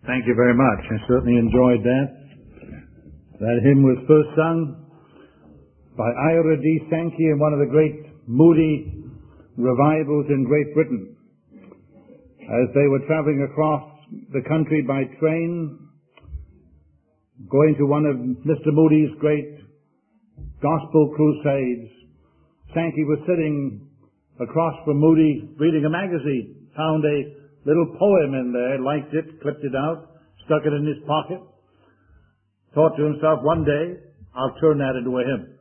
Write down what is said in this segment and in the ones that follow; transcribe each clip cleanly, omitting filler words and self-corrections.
Thank you very much. I certainly enjoyed that. That hymn was first sung by Ira D. Sankey in one of the great Moody revivals in Great Britain. As they were traveling across the country by train, going to one of Mr. Moody's great gospel crusades, Sankey was sitting across from Moody reading a magazine, found a little poem in there, liked it, clipped it out, stuck it in his pocket, thought to himself, one day I'll turn that into a hymn.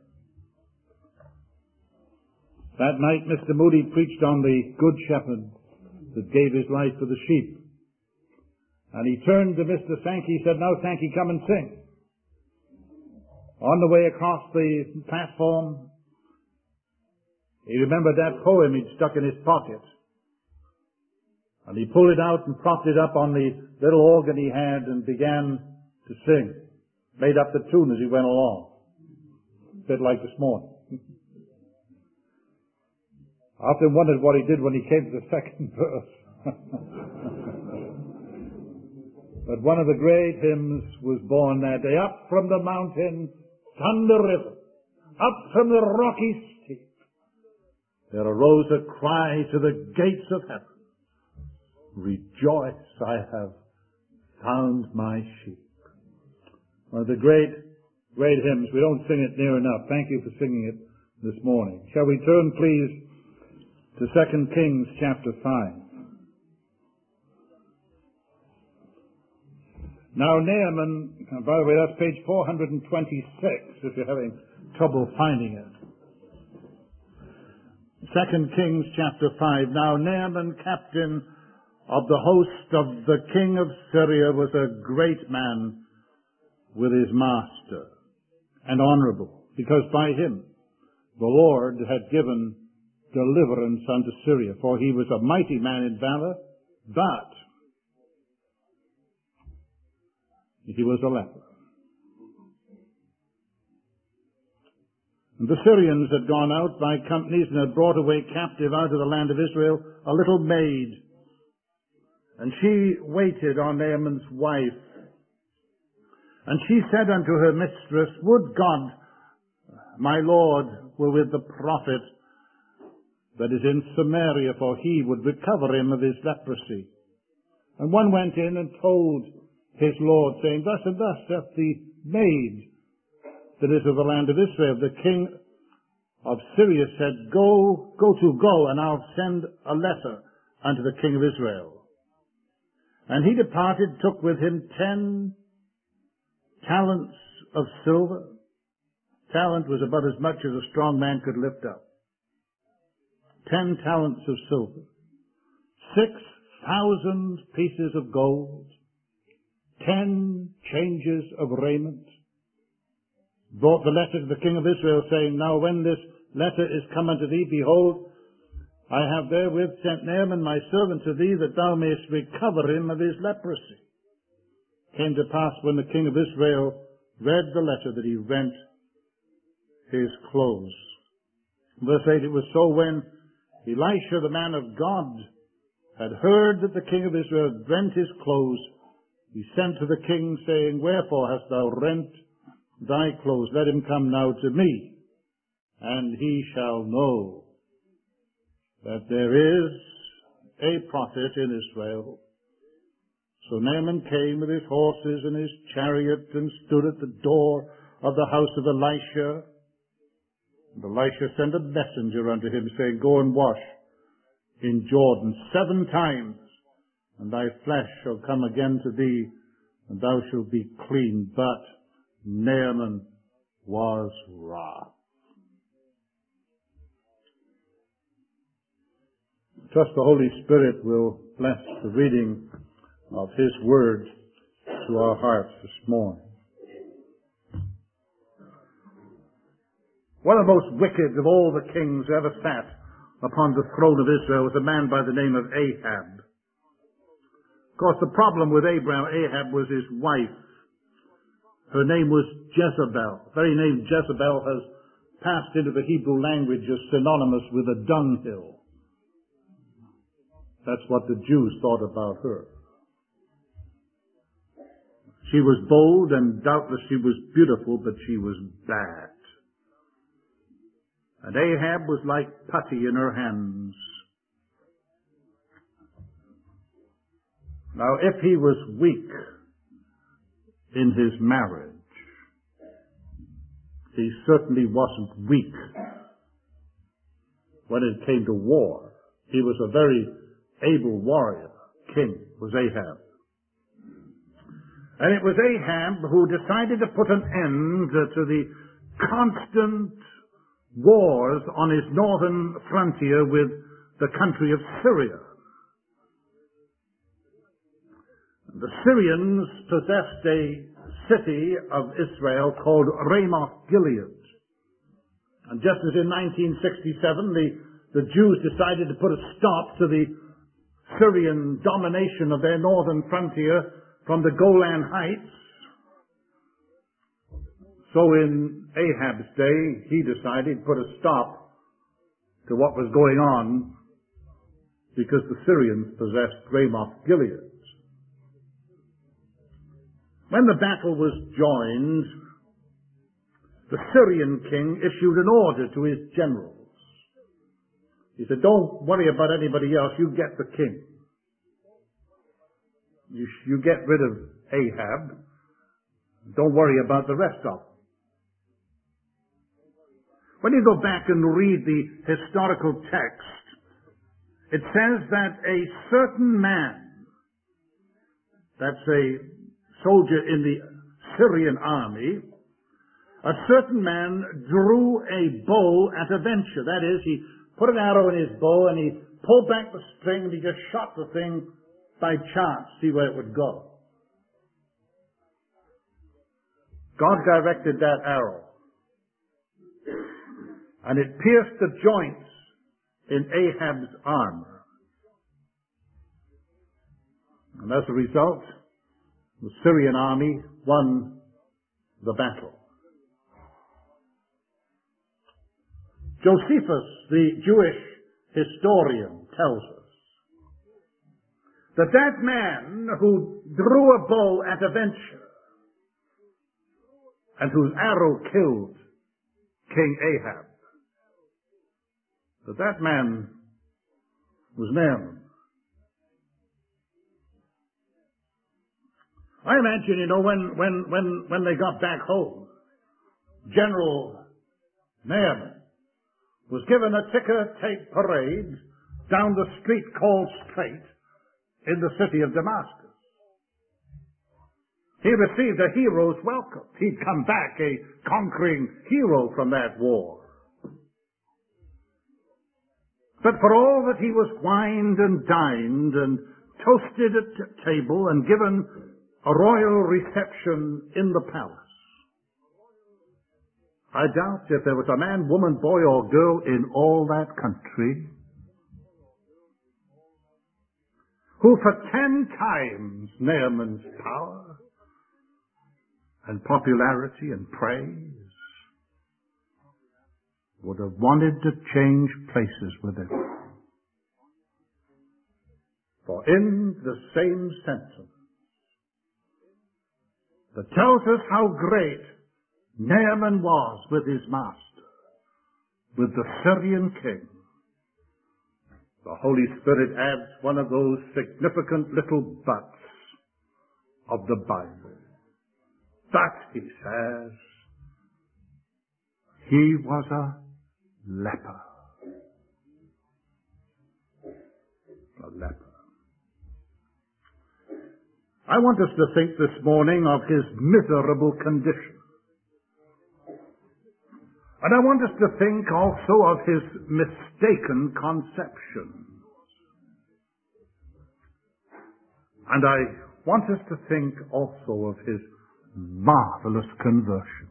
That night Mr. Moody preached on the Good Shepherd that gave his life for the sheep. And he turned to Mr. Sankey and said, "Now, Sankey, come and sing." On the way across the platform, he remembered that poem he'd stuck in his pocket. And he pulled it out and propped it up on the little organ he had and began to sing. Made up the tune as he went along. A bit like this morning. I often wondered what he did when he came to the second verse. But one of the great hymns was born that day. Up from the mountain, thunder river, up from the rocky steep, there arose a cry to the gates of heaven. Rejoice, I have found my sheep. One of the great hymns. We don't sing it near enough. Thank you for singing it this morning. Shall we turn, please, to 2 Kings chapter 5. Now Naaman, by the way, that's page 426 if you're having trouble finding it. 2 Kings chapter 5. Now Naaman, captain of the host of the king of Syria, was a great man with his master, and honorable, because by him the Lord had given deliverance unto Syria. For he was a mighty man in valor, but he was a leper. And the Syrians had gone out by companies and had brought away captive out of the land of Israel a little maid. And she waited on Naaman's wife. And she said unto her mistress, Would God, my Lord, were with the prophet that is in Samaria, for he would recover him of his leprosy. And one went in and told his Lord, saying, Thus and thus saith the maid that is of the land of Israel. The king of Syria said, Go, and I'll send a letter unto the king of Israel. And he departed, took with him 10 talents of silver. Talent was about as much as a strong man could lift up. 10 talents of silver. 6,000 pieces of gold. 10 changes of raiment. Brought the letter to the king of Israel, saying, Now when this letter is come unto thee, behold, I have therewith sent Naaman my servant to thee, that thou mayest recover him of his leprosy. Came to pass, when the king of Israel read the letter, that he rent his clothes. Verse 8, it was so when Elisha, the man of God, had heard that the king of Israel had rent his clothes, he sent to the king, saying, Wherefore hast thou rent thy clothes? Let him come now to me, and he shall know that there is a prophet in Israel. So Naaman came with his horses and his chariot and stood at the door of the house of Elisha. And Elisha sent a messenger unto him, saying, Go and wash in Jordan 7 times, and thy flesh shall come again to thee, and thou shalt be clean. But Naaman was wroth. Trust the Holy Spirit will bless the reading of His Word to our hearts this morning. One of the most wicked of all the kings who ever sat upon the throne of Israel was a man by the name of Ahab. Of course, the problem with Ahab was his wife. Her name was Jezebel. The very name Jezebel has passed into the Hebrew language as synonymous with a dunghill. That's what the Jews thought about her. She was bold, and doubtless she was beautiful, but she was bad. And Ahab was like putty in her hands. Now, if he was weak in his marriage, he certainly wasn't weak when it came to war. He was a very able warrior. King was Ahab. And it was Ahab who decided to put an end to the constant wars on his northern frontier with the country of Syria. The Syrians possessed a city of Israel called Ramoth Gilead. And just as in 1967 the Jews decided to put a stop to the Syrian domination of their northern frontier from the Golan Heights, so in Ahab's day he decided to put a stop to what was going on because the Syrians possessed Ramoth Gilead. When the battle was joined, the Syrian king issued an order to his generals. He said, don't worry about anybody else, you get the king. You get rid of Ahab, don't worry about the rest of them. When you go back and read the historical text, it says that a certain man, that's a soldier in the Syrian army, a certain man drew a bow at a venture. That is, he put an arrow in his bow and he pulled back the string and he just shot the thing by chance, see where it would go. God directed that arrow, and it pierced the joints in Ahab's armor. And as a result, the Syrian army won the battle. Josephus, the Jewish historian, tells us that that man who drew a bow at a venture and whose arrow killed King Ahab, that man was Naaman. I imagine, when they got back home, General Naaman was given a ticker tape parade down the street called Straight in the city of Damascus. He received a hero's welcome. He'd come back a conquering hero from that war. But for all that he was wined and dined and toasted at table and given a royal reception in the palace, I doubt if there was a man, woman, boy, or girl in all that country who for 10 times Naaman's power and popularity and praise would have wanted to change places with him. For in the same sentence that tells us how great Naaman was with his master, with the Syrian king, the Holy Spirit adds one of those significant little buts of the Bible. But, he says, he was a leper. A leper. I want us to think this morning of his miserable condition. And I want us to think also of his mistaken conceptions. And I want us to think also of his marvelous conversion.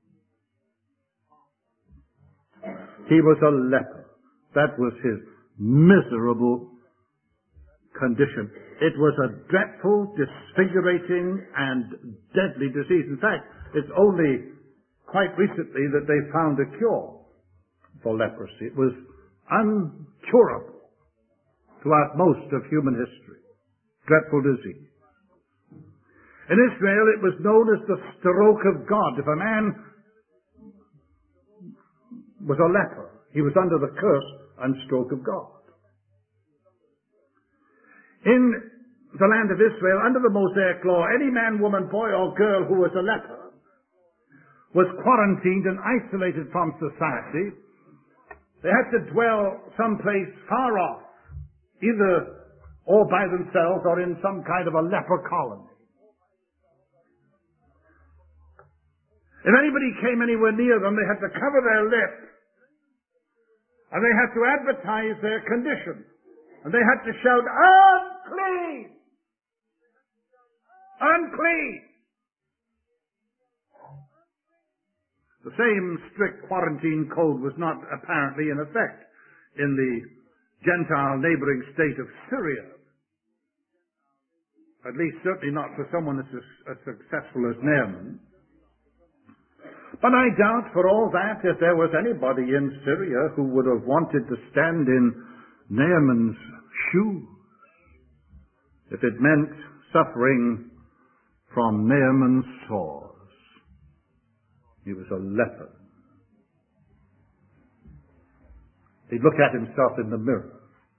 He was a leper. That was his miserable condition. It was a dreadful, disfigurating, and deadly disease. In fact, it's only quite recently that they found a cure for leprosy. It was uncurable throughout most of human history. Dreadful disease. In Israel, it was known as the stroke of God. If a man was a leper, he was under the curse and stroke of God. In the land of Israel, under the Mosaic law, any man, woman, boy, or girl who was a leper was quarantined and isolated from society. They had to dwell someplace far off, either all by themselves or in some kind of a leper colony. If anybody came anywhere near them, they had to cover their lips, and they had to advertise their condition, and they had to shout, "Unclean! Unclean!" The same strict quarantine code was not apparently in effect in the Gentile neighboring state of Syria. At least certainly not for someone as successful as Naaman. But I doubt for all that if there was anybody in Syria who would have wanted to stand in Naaman's shoes, if it meant suffering from Naaman's sores. He was a leper. He'd look at himself in the mirror.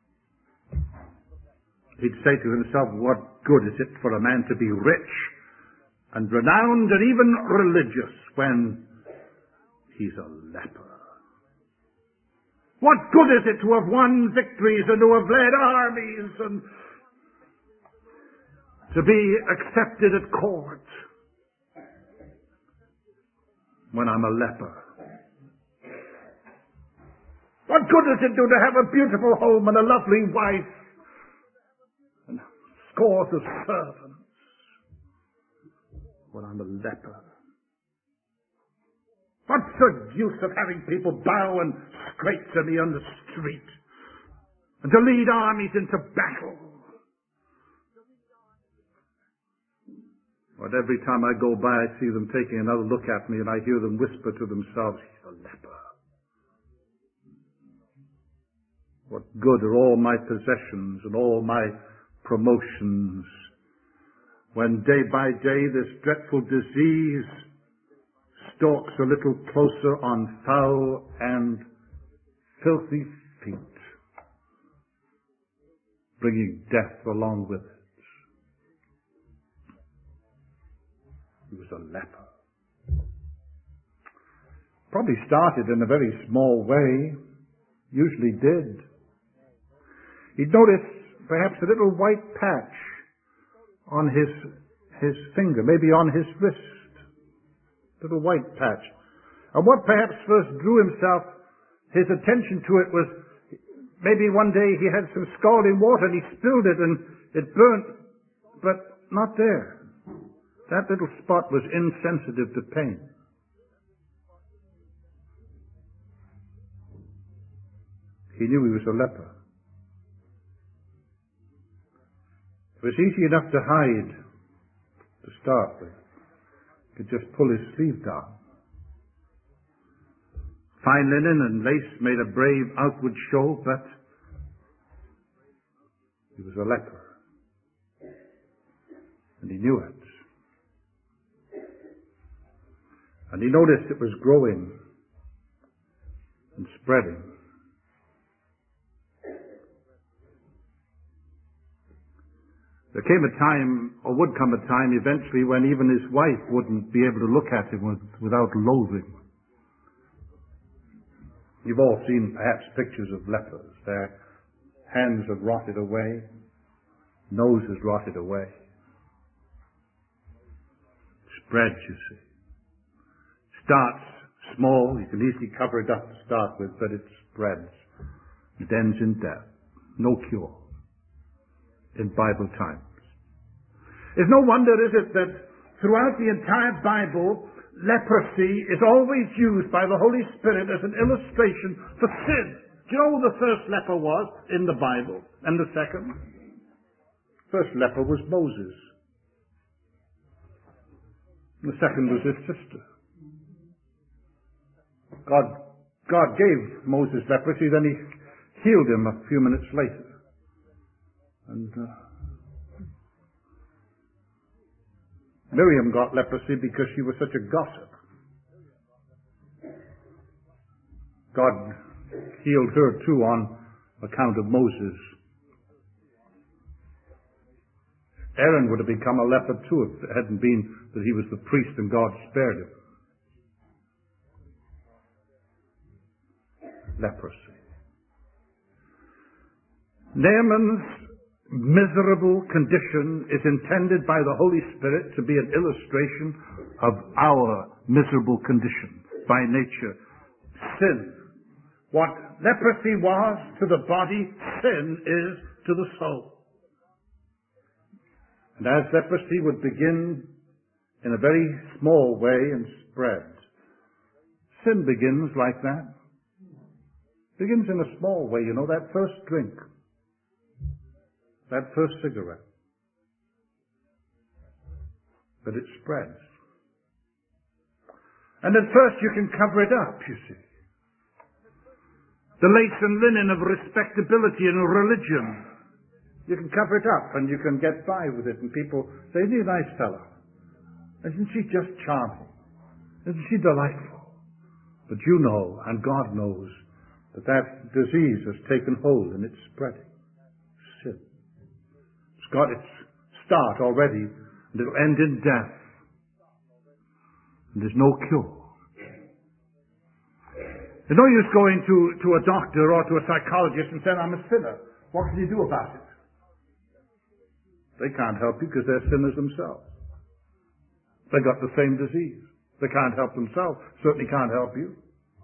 He'd say to himself, what good is it for a man to be rich and renowned and even religious when he's a leper? What good is it to have won victories and to have led armies and to be accepted at court when I'm a leper? What good does it do to have a beautiful home and a lovely wife and scores of servants when I'm a leper? What's the use of having people bow and scrape to me on the street and to lead armies into battle? But every time I go by, I see them taking another look at me and I hear them whisper to themselves, he's a leper. What good are all my possessions and all my promotions when day by day this dreadful disease stalks a little closer on foul and filthy feet, bringing death along with it? He was a leper. Probably started in a very small way, usually did. He'd notice perhaps a little white patch on his finger, maybe on his wrist, little white patch. And what perhaps first drew his attention to it was maybe one day he had some scalding water and he spilled it and it burnt, but not there. That little spot was insensitive to pain. He knew he was a leper. It was easy enough to hide, to start with. He could just pull his sleeve down. Fine linen and lace made a brave outward show, but he was a leper. And he knew it. And he noticed it was growing and spreading. There came a time, or would come a time eventually, when even his wife wouldn't be able to look at him without loathing. You've all seen perhaps pictures of lepers. Their hands have rotted away, nose has rotted away. Spreads, you see. Starts small, you can easily cover it up to start with, but it spreads. It ends in death. No cure in Bible times. It's no wonder, is it, that throughout the entire Bible, leprosy is always used by the Holy Spirit as an illustration for sin. Do you know who the first leper was in the Bible? And the second? First leper was Moses. The second was his sister. God gave Moses leprosy, then he healed him a few minutes later. And Miriam got leprosy because she was such a gossip. God healed her too on account of Moses. Aaron would have become a leper too if it hadn't been that he was the priest and God spared him. Leprosy. Naaman's miserable condition is intended by the Holy Spirit to be an illustration of our miserable condition by nature. Sin. What leprosy was to the body, sin is to the soul. And as leprosy would begin in a very small way and spread, sin begins like that. Begins in a small way, that first drink, that first cigarette. But it spreads. And at first you can cover it up, you see. The lace and linen of respectability and religion, you can cover it up and you can get by with it, and people say, "Isn't he a nice fellow? Isn't she just charming? Isn't she delightful?" But you know, and God knows, that disease has taken hold and it's spreading. Sin. It's got its start already, and it'll end in death. And there's no cure. There's no use going to a doctor or to a psychologist and saying, "I'm a sinner. What can you do about it?" They can't help you because they're sinners themselves. They got the same disease. They can't help themselves. Certainly can't help you.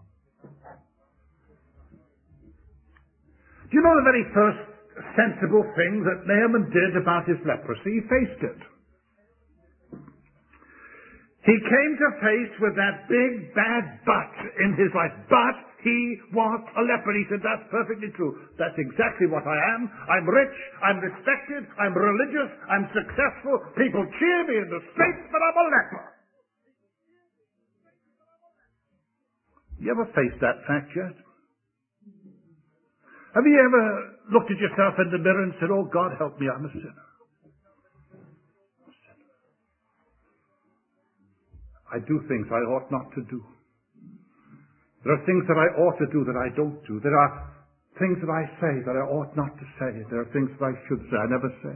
Do you know the very first sensible thing that Naaman did about his leprosy? He faced it. He came to face with that big, bad but in his life. But he was a leper. He said, "That's perfectly true. That's exactly what I am. I'm rich, I'm respected, I'm religious, I'm successful. People cheer me in the streets, but I'm a leper." You ever faced that fact yet? Have you ever looked at yourself in the mirror and said, "Oh, God, help me, I'm a sinner"? I do things I ought not to do. There are things that I ought to do that I don't do. There are things that I say that I ought not to say. There are things that I should say I never say.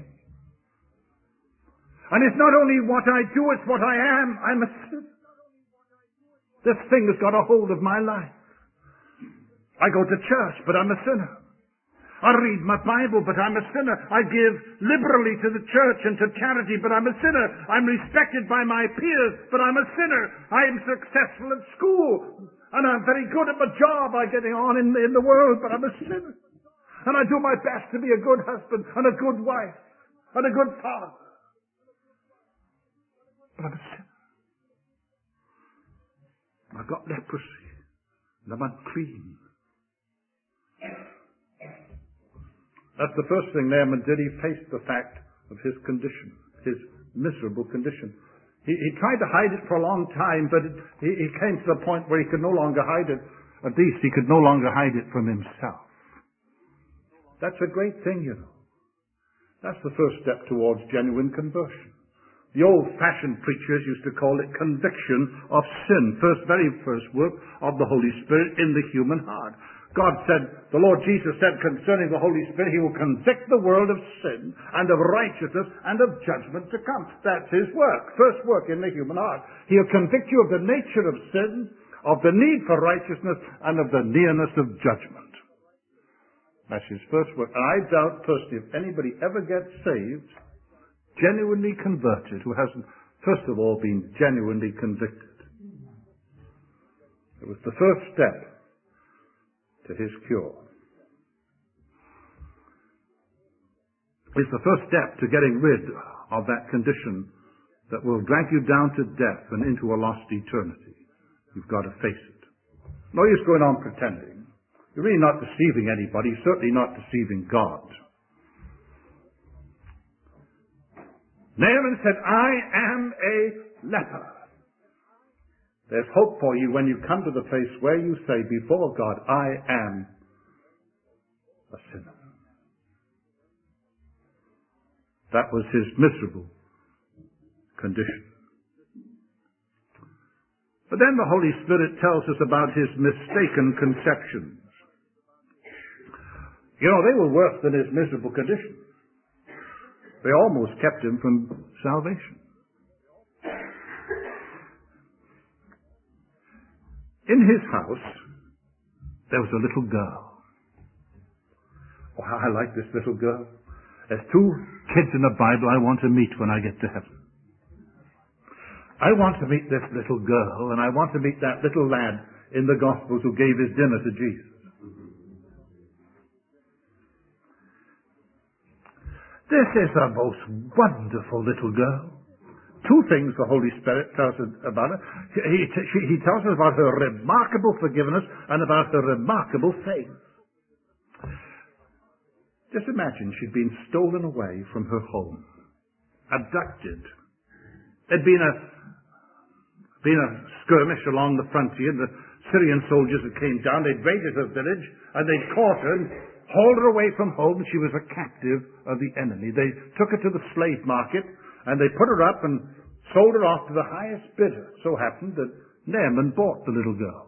And it's not only what I do, it's what I am. I'm a sinner. This thing has got a hold of my life. I go to church, but I'm a sinner. I read my Bible, but I'm a sinner. I give liberally to the church and to charity, but I'm a sinner. I'm respected by my peers, but I'm a sinner. I am successful at school, and I'm very good at my job. I'm getting on in the world, but I'm a sinner. And I do my best to be a good husband and a good wife and a good father. But I'm a sinner. I've got leprosy, and I'm unclean. That's the first thing Naaman did. He faced the fact of his condition, his miserable condition. He tried to hide it for a long time, but he came to the point where he could no longer hide it. At least he could no longer hide it from himself. That's a great thing, you know. That's the first step towards genuine conversion. The old-fashioned preachers used to call it conviction of sin. Very first work of the Holy Spirit in the human heart. God said, the Lord Jesus said concerning the Holy Spirit, He will convict the world of sin and of righteousness and of judgment to come. That's His work. First work in the human heart. He'll convict you of the nature of sin, of the need for righteousness, and of the nearness of judgment. That's His first work. And I doubt personally if anybody ever gets saved, genuinely converted, who hasn't, first of all, been genuinely convicted. It was the first step to his cure. It's the first step to getting rid of that condition that will drag you down to death and into a lost eternity. You've got to face it. No use going on pretending. You're really not deceiving anybody, certainly not deceiving God. Naaman said, "I am a leper." There's hope for you when you come to the place where you say before God, "I am a sinner." That was his miserable condition. But then the Holy Spirit tells us about his mistaken conceptions. You know, they were worse than his miserable condition. They almost kept him from salvation. In his house, there was a little girl. Oh, how I like this little girl. There's two kids in the Bible I want to meet when I get to heaven. I want to meet this little girl, and I want to meet that little lad in the Gospels who gave his dinner to Jesus. This is a most wonderful little girl. Two things the Holy Spirit tells us about her. He tells us about her remarkable forgiveness and about her remarkable faith. Just imagine she'd been stolen away from her home, abducted. There'd been a skirmish along the frontier, and the Syrian soldiers that came down, they'd raided her village, and they'd caught her and hauled her away from home. She was a captive of the enemy. They took her to the slave market, and they put her up and sold her off to the highest bidder. It so happened that Naaman bought the little girl.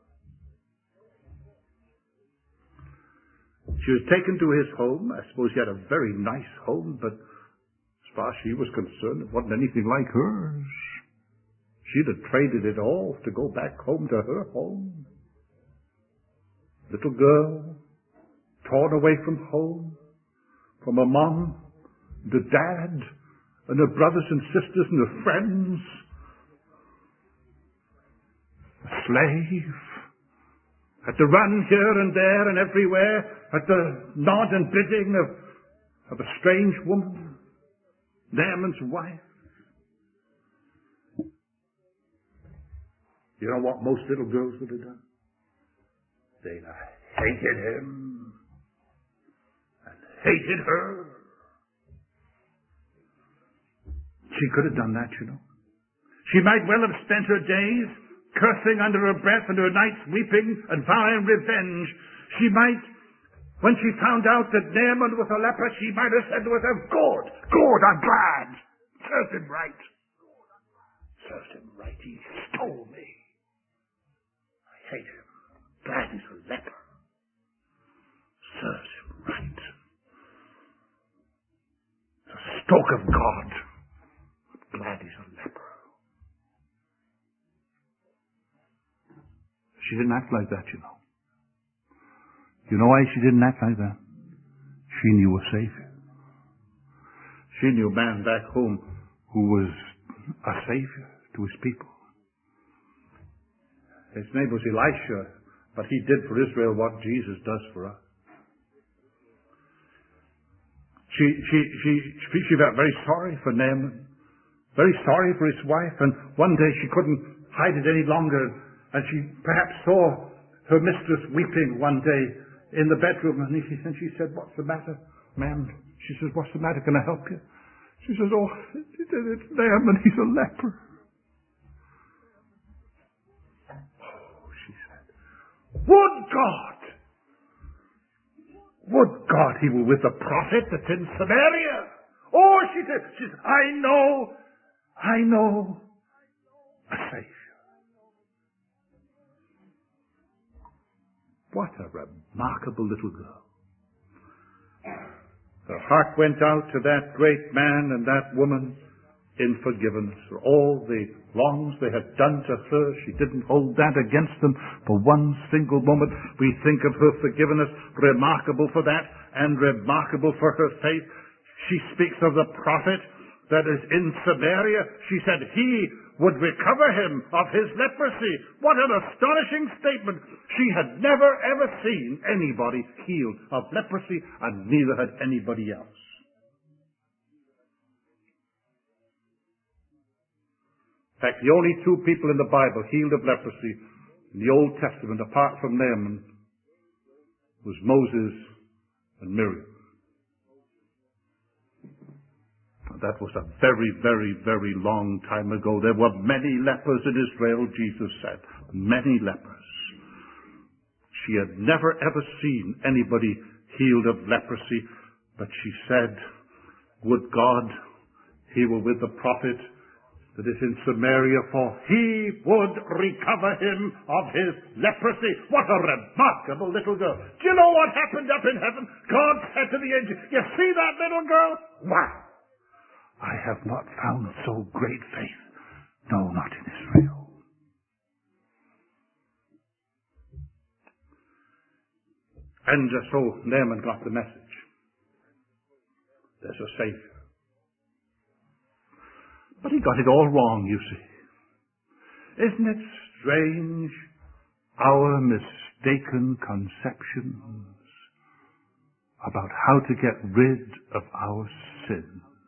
She was taken to his home. I suppose he had a very nice home, but as far as she was concerned, it wasn't anything like hers. She'd have traded it all to go back home to her home. Little girl, torn away from home, from her mom, the dad, and her brothers and sisters and her friends. A slave. Had to run here and there and everywhere at the nod and bidding of a strange woman, Naaman's wife. You know what most little girls would have done? They'd have hated him and hated her. She could have done that, you know. She might well have spent her days cursing under her breath and her nights weeping and vowing revenge. She might, when she found out that Naaman was a leper, she might have said to herself, Good, I'm glad. Served him right. Served him right. He stole me. I hate him. Glad he's a leper. Served him right. The stroke of God. Glad he's a leper. She didn't act like that, you know. You know why she didn't act like that? She knew a Savior. She knew a man back home who was a Savior to his people. His name was Elisha, but he did for Israel what Jesus does for us. She felt very sorry for Naaman, very sorry for his wife, and one day she couldn't hide it any longer, and she perhaps saw her mistress weeping one day in the bedroom, and she said, What's the matter, ma'am? She says, What's the matter? Can I help you? She says, Oh, it's Naaman, he's a leper. Oh, she said, Would God he were with the prophet that's in Samaria. Oh, she said, I know a Savior. What a remarkable little girl. Her heart went out to that great man and that woman in forgiveness for all the wrongs they had done to her. She didn't hold that against them for one single moment. We think of her forgiveness, remarkable for that, and remarkable for her faith. She speaks of the prophet that is in Samaria. She said he would recover him of his leprosy. What an astonishing statement. She had never ever seen anybody healed of leprosy, and neither had anybody else. In fact, the only two people in the Bible healed of leprosy in the Old Testament, apart from Naaman, was Moses and Miriam. That was a very, very, very long time ago. There were many lepers in Israel, Jesus said. Many lepers. She had never ever seen anybody healed of leprosy, but she said, Would God he were with the prophet that is in Samaria, for he would recover him of his leprosy. What a remarkable little girl. Do you know what happened up in heaven? God said to the angel, you see that little girl? Wow! I have not found so great faith. No, not in Israel. And so Naaman got the message. There's a Savior. But he got it all wrong, you see. Isn't it strange, our mistaken conceptions about how to get rid of our sin?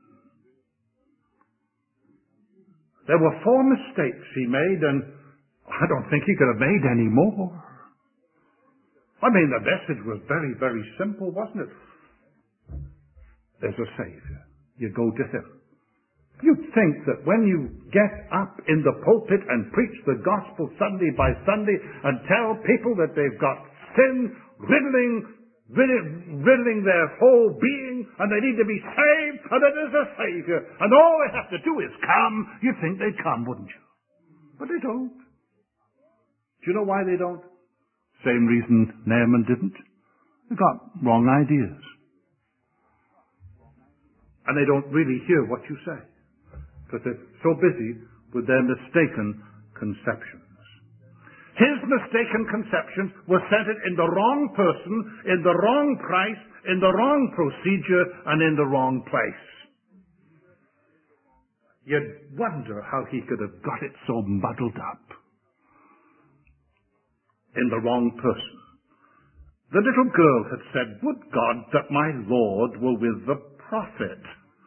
There were 4 mistakes he made, and I don't think he could have made any more. I mean, the message was very, very simple, wasn't it? There's a Savior. You go to Him. You'd think that when you get up in the pulpit and preach the gospel Sunday by Sunday and tell people that they've got sin riddling their whole being and they need to be saved and that there's a Savior and all they have to do is come, you'd think they'd come, wouldn't you? But they don't. Do you know why they don't? Same reason Naaman didn't. They got wrong ideas. And they don't really hear what you say, because they're so busy with their mistaken conceptions. His mistaken conceptions were centered in the wrong person, in the wrong price, in the wrong procedure, and in the wrong place. You'd wonder how he could have got it so muddled up. In the wrong person. The little girl had said, would God that my Lord were with the prophet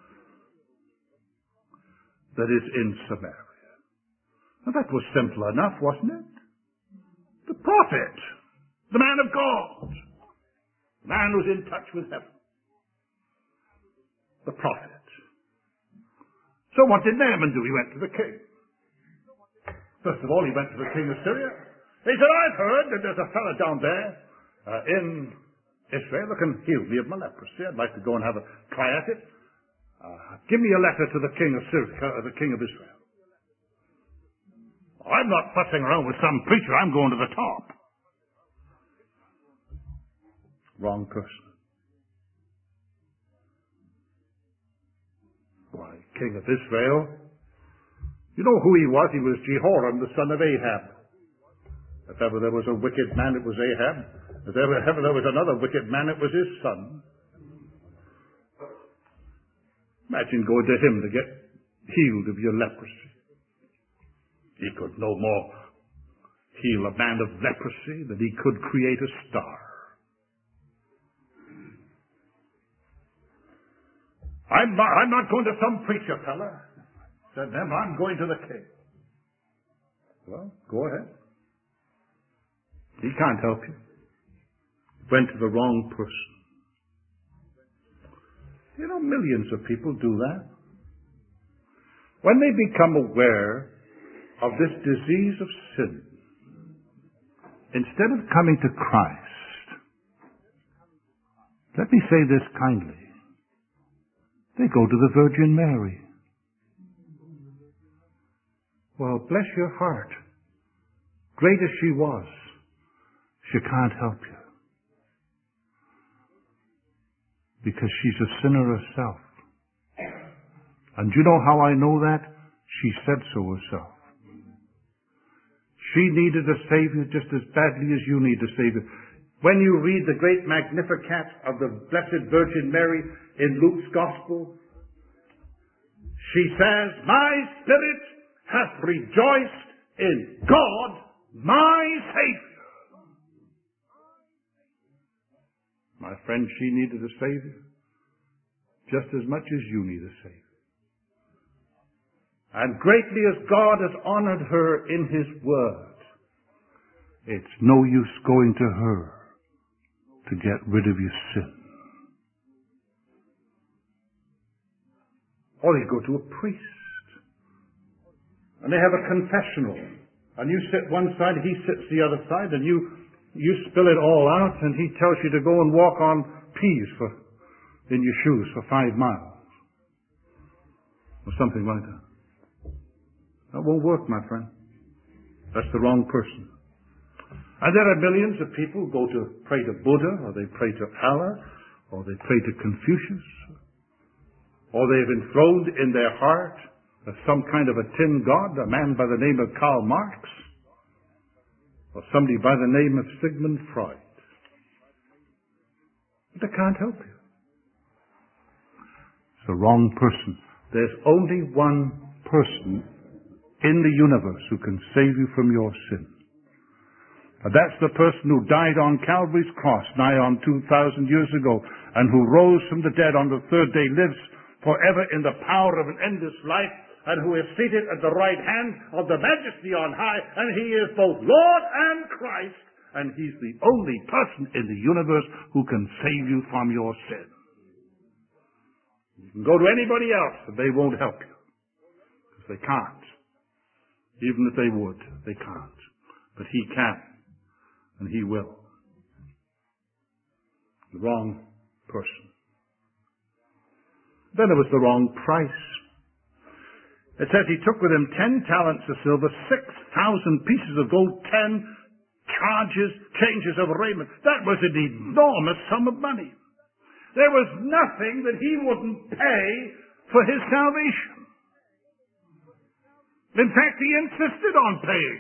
that is in Samaria. And that was simple enough, wasn't it? The prophet, the man of God, the man who's in touch with heaven. The prophet. So what did Naaman do? He went to the king. First of all, he went to the king of Syria. He said, I've heard that there's a fellow down there in Israel that can heal me of my leprosy. I'd like to go and have a try at it. Give me a letter to the king of Syria, the king of Israel. I'm not fussing around with some preacher. I'm going to the top. Wrong person. Why, king of Israel. You know who he was? He was Jehoram, the son of Ahab. If ever there was a wicked man, it was Ahab. If ever there was another wicked man, it was his son. Imagine going to him to get healed of your leprosy. He could no more heal a man of leprosy than he could create a star. I'm not going to some preacher fella. Said them, I'm going to the king. Well, go ahead. He can't help you. Went to the wrong person. You know, millions of people do that. When they become aware of this disease of sin, instead of coming to Christ, let me say this kindly, they go to the Virgin Mary. Well, bless your heart. Great as she was, she can't help you. Because she's a sinner herself. And you know how I know that? She said so herself. She needed a Savior just as badly as you need a Savior. When you read the great Magnificat of the Blessed Virgin Mary in Luke's Gospel, she says, my spirit hath rejoiced in God, my Savior. My friend, she needed a Savior just as much as you need a Savior. And greatly as God has honored her in His Word, it's no use going to her to get rid of your sin. Or you go to a priest, and they have a confessional, and you sit one side, he sits the other side, and you spill it all out, and he tells you to go and walk on peas in your shoes for 5 miles. Or something like that. That won't work, my friend. That's the wrong person. And there are millions of people who go to pray to Buddha, or they pray to Allah, or they pray to Confucius, or they've enthroned in their heart some kind of a tin god, a man by the name of Karl Marx, or somebody by the name of Sigmund Freud. But they can't help you. It's the wrong person. There's only one person in the universe who can save you from your sin. And that's the person who died on Calvary's cross nigh on 2,000 years ago, and who rose from the dead on the third day, lives forever in the power of an endless life, and who is seated at the right hand of the Majesty on high, and he is both Lord and Christ, and he's the only person in the universe who can save you from your sin. You can go to anybody else, and they won't help you, because they can't. Even if they would, they can't. But he can, and he will. The wrong person. Then there was the wrong price. It says he took with him 10 talents of silver, 6,000 pieces of gold, 10 changes of raiment. That was an enormous sum of money. There was nothing that he wouldn't pay for his salvation. In fact, he insisted on paying.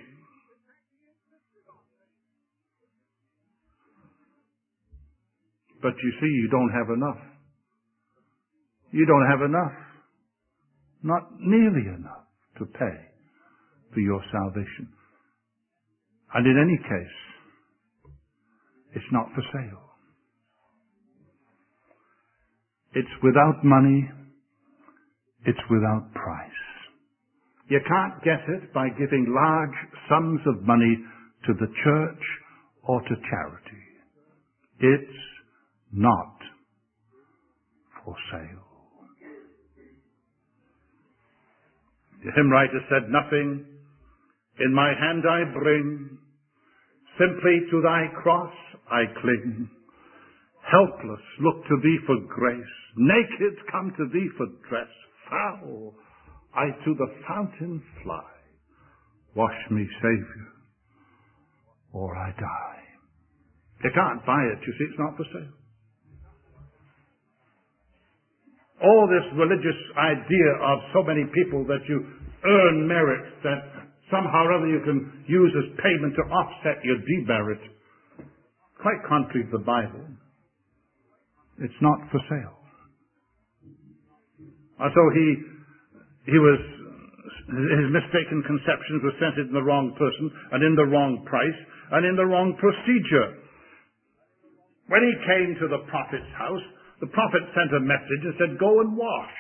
But you see, you don't have enough. You don't have enough. Not nearly enough to pay for your salvation. And in any case, it's not for sale. It's without money. It's without price. You can't get it by giving large sums of money to the church or to charity. It's not for sale. The hymn writer said, "Nothing in my hand I bring, simply to thy cross I cling. Helpless look to thee for grace, naked come to thee for dress. Foul I to the fountain fly, wash me, Saviour, or I die." You can't buy it, you see, it's not for sale. All this religious idea of so many people that you earn merit, that somehow or other you can use as payment to offset your demerit, quite contrary to the Bible. It's not for sale. And so his mistaken conceptions were centered in the wrong person, and in the wrong price, and in the wrong procedure. When he came to the prophet's house, the prophet sent a message and said, "Go and wash.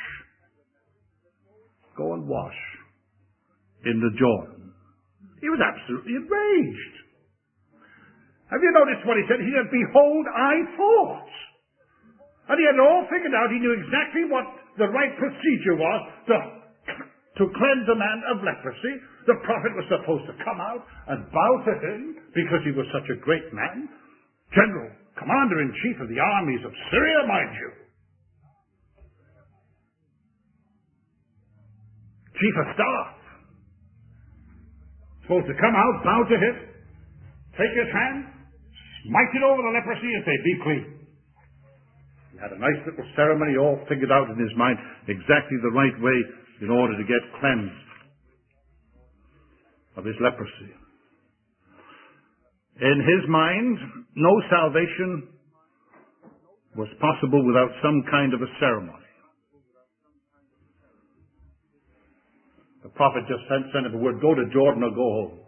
Go and wash in the Jordan." He was absolutely enraged. Have you noticed what he said? He said, "Behold, I thought." And he had it all figured out. He knew exactly what the right procedure was to cleanse a man of leprosy. The prophet was supposed to come out and bow to him because he was such a great man. General, commander-in-chief of the armies of Syria, mind you. Chief of staff. Supposed to come out, bow to him, take his hand, smite it over the leprosy and say, "Be clean." He had a nice little ceremony all figured out in his mind, exactly the right way in order to get cleansed of his leprosy. In his mind, no salvation was possible without some kind of a ceremony. The prophet just sent him a word, "Go to Jordan or go home."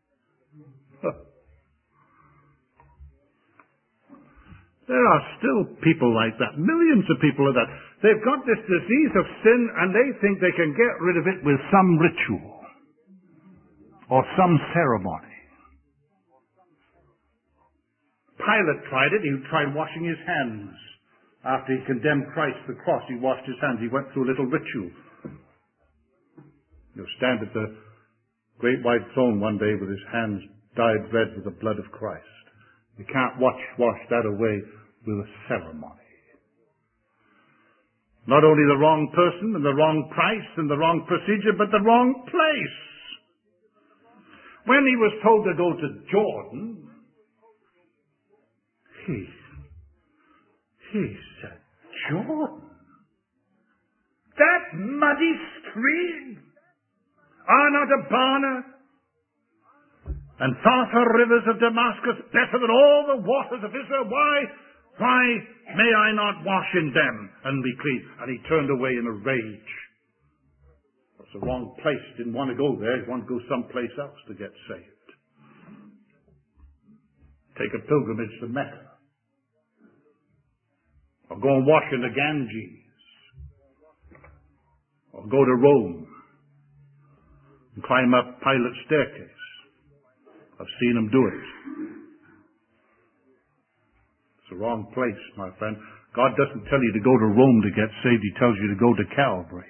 There are still people like that, millions of people like that. They've got this disease of sin and they think they can get rid of it with some ritual or some ceremony. Pilate tried it. He tried washing his hands. After he condemned Christ to the cross, he washed his hands. He went through a little ritual. He'll stand at the great white throne one day with his hands dyed red with the blood of Christ. You can't wash that away with a ceremony. Not only the wrong person and the wrong price and the wrong procedure, but the wrong place. When he was told to go to Jordan, he said, Jordan? That muddy stream? Are not Abana and Pharpar rivers of Damascus better than all the waters of Israel? Why may I not wash in them and be clean? And he turned away in a rage. That's the wrong place. Didn't want to go there. He wanted to go someplace else to get saved. Take a pilgrimage to Mecca. Or go and wash in the Ganges. Or go to Rome and climb up Pilate's staircase. I've seen him do it. It's the wrong place, my friend. God doesn't tell you to go to Rome to get saved. He tells you to go to Calvary.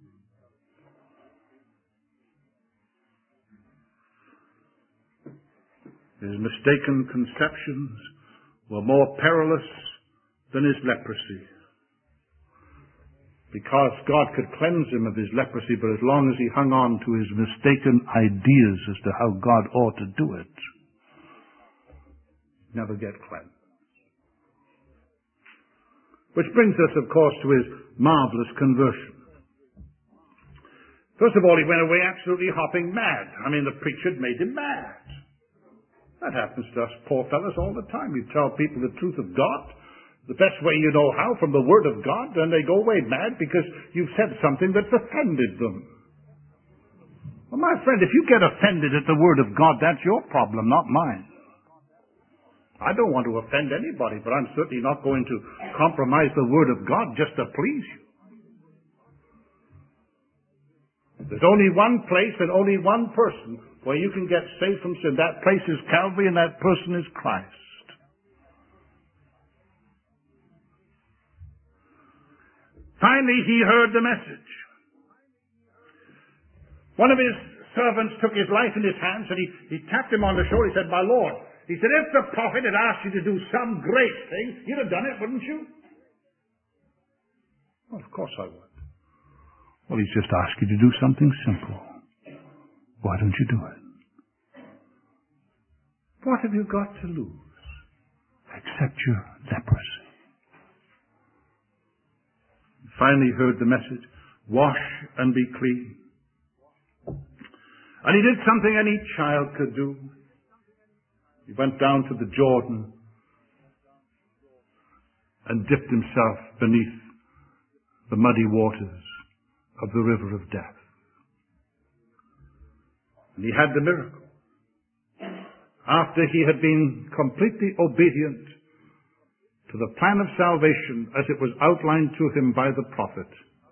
His mistaken conceptions were more perilous than his leprosy. Because God could cleanse him of his leprosy, but as long as he hung on to his mistaken ideas as to how God ought to do it, never get cleansed. Which brings us, of course, to his marvelous conversion. First of all, he went away absolutely hopping mad. I mean, the preacher had made him mad. That happens to us poor fellas all the time. You tell people the truth of God, the best way you know how, from the Word of God, and they go away mad because you've said something that's offended them. Well, my friend, if you get offended at the Word of God, that's your problem, not mine. I don't want to offend anybody, but I'm certainly not going to compromise the Word of God just to please you. There's only one place and only one person where you can get saved from sin. That place is Calvary, and that person is Christ. Finally, he heard the message. One of his servants took his life in his hands, and he tapped him on the shoulder. He said, "My Lord," he said, "if the prophet had asked you to do some great thing, you'd have done it, wouldn't you?" Well, of course I would. Well, he's just asked you to do something simple. Why don't you do it? What have you got to lose except your leprosy? Finally heard the message, wash and be clean. And he did something any child could do. He went down to the Jordan and dipped himself beneath the muddy waters of the river of death. And he had the miracle. After he had been completely obedient to the plan of salvation as it was outlined to him by the prophet.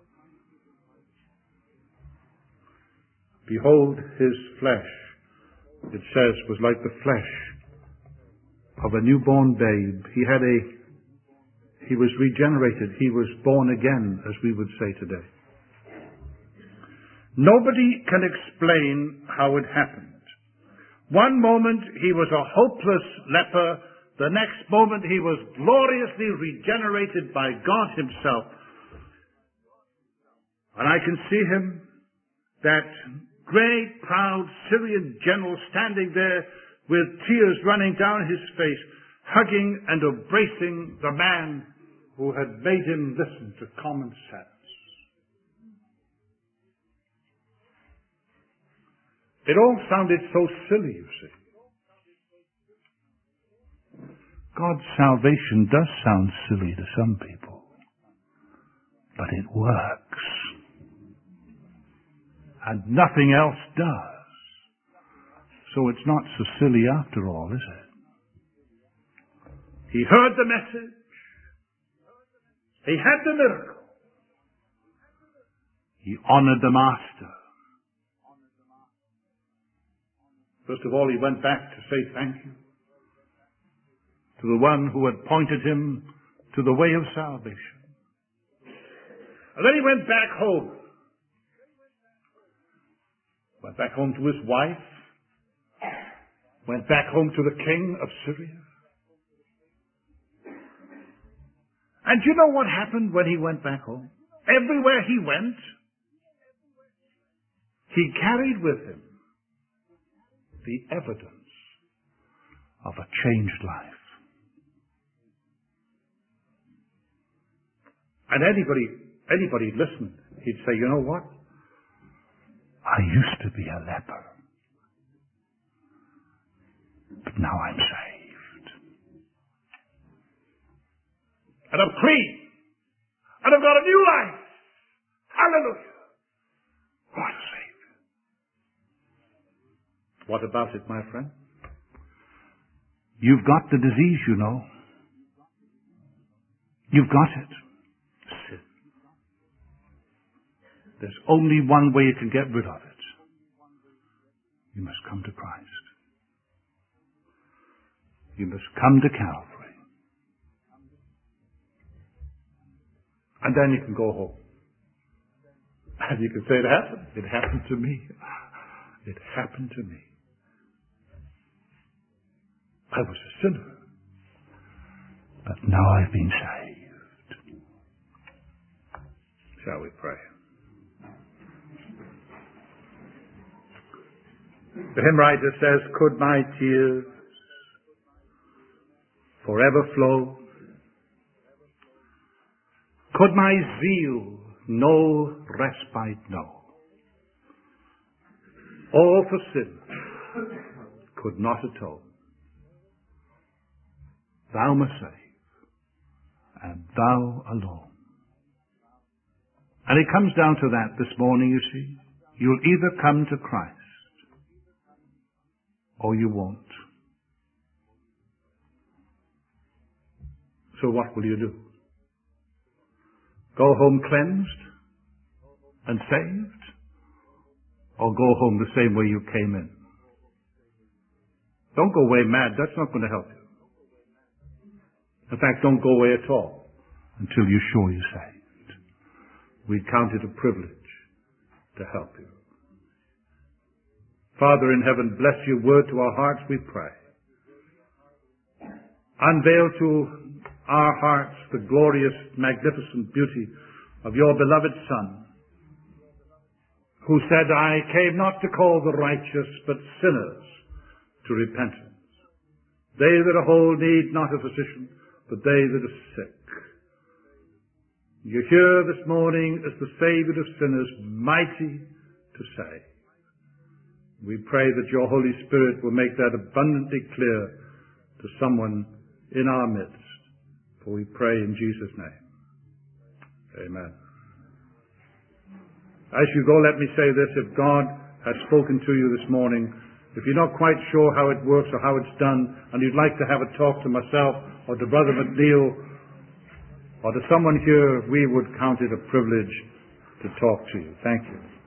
Behold, his flesh, it says, was like the flesh of a newborn babe. He was regenerated. He was born again, as we would say today. Nobody can explain how it happened. One moment he was a hopeless leper. The next moment he was gloriously regenerated by God himself. And I can see him, that great, proud Syrian general, standing there with tears running down his face, hugging and embracing the man who had made him listen to common sense. It all sounded so silly, you see. God's salvation does sound silly to some people, but it works. And nothing else does. So it's not so silly after all, is it? He heard the message. He had the miracle. He honored the Master. First of all, he went back to say thank you to the one who had pointed him to the way of salvation. And then he went back home. Went back home to his wife. Went back home to the king of Syria. And you know what happened when he went back home? Everywhere he went, he carried with him the evidence of a changed life. And anybody listen, he'd say, you know what? I used to be a leper, but now I'm saved. And I'm clean. And I've got a new life. Hallelujah. What a Savior. What about it, my friend? You've got the disease, you know. You've got it. Sin. There's only one way you can get rid of it. You must come to Christ. You must come to Calvary. And then you can go home. And you can say, it happened. It happened to me. It happened to me. I was a sinner. But now I've been saved. Shall we pray? The hymn writer says, could my tears forever flow? Could my zeal no respite know? All for sin could not atone. Thou must save, and thou alone. And it comes down to that this morning, you see. You'll either come to Christ, or you won't. So what will you do? Go home cleansed and saved? Or go home the same way you came in? Don't go away mad. That's not going to help you. In fact, don't go away at all until you're sure you're saved. We count it a privilege to help you. Father in heaven, bless your word to our hearts, we pray. Unveil to our hearts the glorious, magnificent beauty of your beloved Son, who said, I came not to call the righteous, but sinners to repentance. They that are whole need not a physician, but they that are sick. You're here this morning as the Savior of sinners, mighty to save. We pray that your Holy Spirit will make that abundantly clear to someone in our midst. For we pray in Jesus' name. Amen. As you go, let me say this. If God has spoken to you this morning, if you're not quite sure how it works or how it's done, and you'd like to have a talk to myself or to Brother McNeil or to someone here, we would count it a privilege to talk to you. Thank you.